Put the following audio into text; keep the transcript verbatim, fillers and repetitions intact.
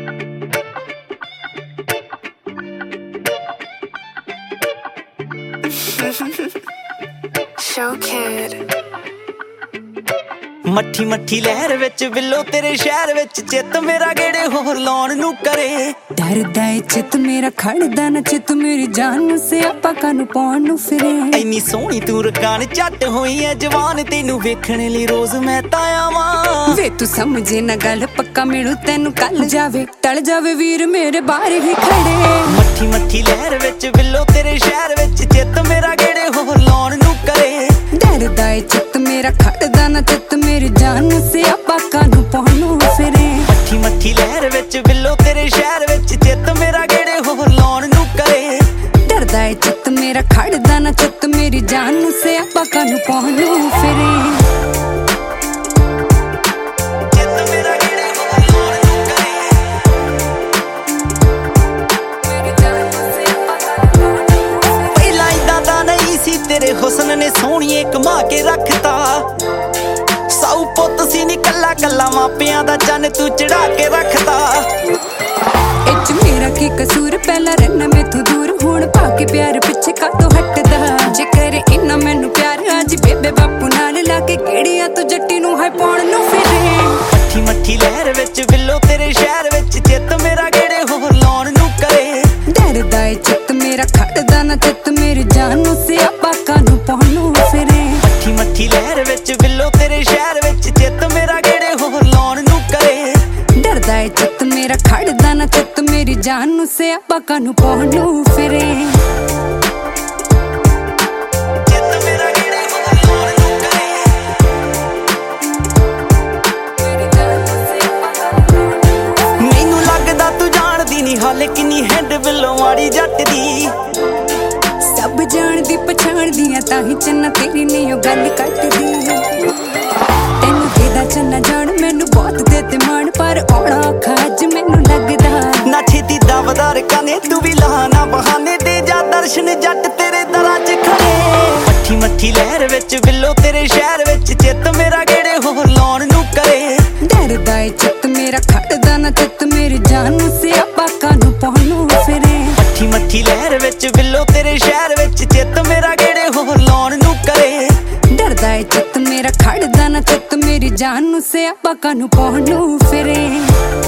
Showkid ਮੱਠੀ ਮੱਠੀ ਲਹਿਰ ਵਿੱਚ ਬਿੱਲੋ ਤੇਰੇ ਸ਼ਹਿਰ ਵਿੱਚ ਚਿੱਤ ਮੇਰਾ ਗੇੜੇ ਹੋਰ ਲਾਉਣ ਨੂੰ ਕਰੇ ਡਰਦਾ ਏ ਚਿੱਤ ਮੇਰਾ ਖੜਦਾ ਨਾ ਚਿੱਤ ਮੇਰੀ ਜਾਨ ਨੂੰ ਸਿਆਪਾ ਕਾਨੂੰ ਪਾਉਣ ਨੂੰ ਫਿਰੇ ਐਨੀ ਸੋਹਣੀ ਤੂੰ ਰਕਾਨ ਝੱਟ ਹੋਈ ਐ ਜਵਾਨ ਤੈਨੂੰ ਵੇਖਣ ਲਈ ਰੋਜ਼ ਮੈਂ ਤਾਂ ਆਵਾਂ ਵੇ ਤੂੰ ਸਮਝੇ ਨਾ ਗੱਲ ਪੱਕਾ ਮਿਲੂ ਤੈਨੂੰ ਕੱਲ ਜਾਵੇ ਟਲ ਜਾਵੇ ਵੀਰ ਮੇਰੇ ਬਾਹਰ ਹੀ ਖੜੇ ਮੱਠੀ ਮੱਠੀ ਲਹਿਰ ਵਿੱਚ ਬਿੱਲੋ ਤੇਰੇ ਸ਼ਹਿਰ ਵਿੱਚ ਚਿੱਤ ਮੇਰਾ ਗੇੜੇ ਹੋਰ ਲਾਉਣ ਨੂੰ ਕਰੇ ਡਰਦਾ ਏ ਚਿੱਤ ਮੇਰਾ ਖੜਦਾ ਨਾ ਚਿੱਤ ਮੇਰੀ ਜਾਨ ਨੂੰ ਸਿਆਪਾ ਕਾਨੂੰ ਪਾਉਣ ਨੂੰ ਫਿਰੇ ਮੱਠੀ ਮੱਠੀ ਲਹਿਰ ਵਿੱਚ ਬਿੱਲੋ ਤੇਰੇ ਸ਼ਹਿਰ ਵਿੱਚ ਚਿੱਤ ਮੇਰਾ ਗੇੜੇ ਹੋਰ ਲਾਉਣ ਨੂੰ ਕਰੇ ਡਰਦਾ ਏ ਚਿੱਤ ਮੇਰਾ ਖੜਦਾ ਨਾ ਚਿੱਤ ਮੇਰੀ ਜਾਨ ਨੂੰ ਸਿਆਪਾ ਕਾਨੂੰ ਪਾਉਣ ਨੂੰ ਫਿਰੇ ਤੇਰੇ ਹੁਸਨ ਨੇ ਸੋਹਣੀਏ ਕਮਾ ਕੇ ਰੱਖਤਾ ਸਾਊ ਪੁੱਤ ਸੀ ਨੀ ਕੱਲਾ ਕੱਲਾ ਮਾਪਿਆਂ ਦਾ ਚੰਨ ਤੂੰ ਚੜਾ ਕੇ ਰੱਖਤਾ ਇੱਚ ਮੇਰਾ ਕੀ ਕਸੂਰ ਪਹਿਲਾਂ ਰਹਿਣਾ ਮੈਥੋਂ ਦੂਰ ਹੁਣ ਪਾ ਕੇ ਪਿਆਰ ਪਿੱਛੇ ਕਾਤੋਂ ਹਟਦਾ ਜੇ ਕਰੇ ਇੰਨਾ ਮੈਨੂੰ ਪਿਆਰ ਅੱਜ ਬੇਬੇ ਬਾਪੂ ਨਾਲ ਲਾ ਕੇ ਕਿਹੜੀਆਂ ਤੂੰ ਜੱਟੀ ਨੂੰ ਹੈ ਪਾਉਣ ਨੂੰ ਫਿਰੇ ਮੱਠੀ ਮੱਠੀ ਲਹਿਰ ਵਿੱਚ ਬਿੱਲੋ ਤੇਰੇ ਸ਼ਹਿਰ ਵਿੱਚ ਚਿੱਤ ਮੇਰਾ ਗੇੜੇ ਹੋਰ ਲਾਉਣ ਨੂੰ ਕਰੇ ਡਰਦਾ ਏ ਚਿੱਤ ਮੇਰਾ ਖੜਦਾ ਨਾ ਚਿੱਤ ਮੇਰੀ ਜਾਨ ਨੂੰ ਸਿਆਪਾ ਕਾਨੂੰ ਪਾਉਣ ਨੂੰ ਫਿਰੇ ਮੱਠੀ ਮੱਠੀ ਲਹਿਰ ਵਿੱਚ ਬਿੱਲੋ ਤੇਰੇ ਸ਼ਹਿਰ ਵਿੱਚ ਚਿੱਤ ਮੇਰਾ ਗੇੜੇ ਹੋਰ ਲਾਉਣ ਨੂੰ ਕਰੇ ਡਰਦਾ ਏ ਚਿੱਤ ਮੇਰਾ ਖੜਦਾ ਨਾ ਚਿੱਤ ਮੇਰੀ ਜਾਨ ਨੂੰ ਸਿਆਪਾ ਕਾਨੂੰ ਪਾਉਣ ਨੂੰ ਫਿਰੇ ਹਾਲੇ ਕਿੰਨੀ ਹੈਡ ਬਿੱਲੋ ਮਾੜੀ ਜੱਟ ਦੀ ਸਭ ਜਾਣਦੀ ਪਛਾਣਦੀ ਆ ਤਾਂ ਹੀ ਚੰਨਾ ਤੇਰੀ ਨੀ ਉਹ ਗੱਲ ਕੱਟਦੀ ਤੈਨੂੰ ਦੇਦਾ ਚੰਨਾ ਜਾਣ ਮੈਨੂੰ ਬਹੁਤ ਦੇ ਤੇ ਮਾਣ ਪਰ ਆਉਣਾ ਔਖਾ ਅੱਜ ਮੈਨੂੰ ਲੱਗਦਾ ਨਾ ਛੇਤੀ ਦਾਵਦਾਰ ਕਾਨੇ ਤੂੰ ਵੀ ਲਾ ਨਾ ਬਹਾਨੇ ਤੇ ਜਾ ਦਰਸ਼ਨ ਜੱਟ ਤੇਰੇ ਦਰਾਂ 'ਚ ਖੜੇ ਮੱਠੀ ਮੱਠੀ ਲਹਿਰ ਵਿੱਚ ਬਿੱਲੋ ਤੇਰੇ ਸ਼ਹਿਰ ਵਿੱਚ ਚਿੱਤ ਮੇਰਾ ਗੇੜੇ ਹੋਰ ਲਾਉਣ ਨੂੰ ਕਰੇ ਡਰਦਾ ਏ ਚਿੱਤ ਮੇਰਾ ਖੜਦਾ ਨਾ ਚਿੱਤ ਮੇਰੀ ਜਾਨ ਨੂੰ ਸਿਆਪਾ ਕਾਨੂੰ ਪਾਉਣ ਨੂੰ ਫਿਰੇ ਮੱਠੀ ਮੱਠੀ ਲਹਿਰ ਵਿੱਚ ਬਿੱਲੋ ਤੇਰੇ ਸ਼ਹਿਰ ਵਿੱਚ ਚਿੱਤ ਮੇਰਾ ਗੇੜੇ ਹੋਰ ਲਾਉਣ ਨੂੰ ਕਰੇ ਡਰਦਾ ਏ ਚਿੱਤ ਮੇਰਾ ਖੜਦਾ ਨਾ ਚਿੱਤ ਮੇਰੀ ਜਾਨ ਨੂੰ ਸਿਆਪਾ ਕਾਨੂੰ ਪਾਉਣ ਨੂੰ ਫਿਰੇ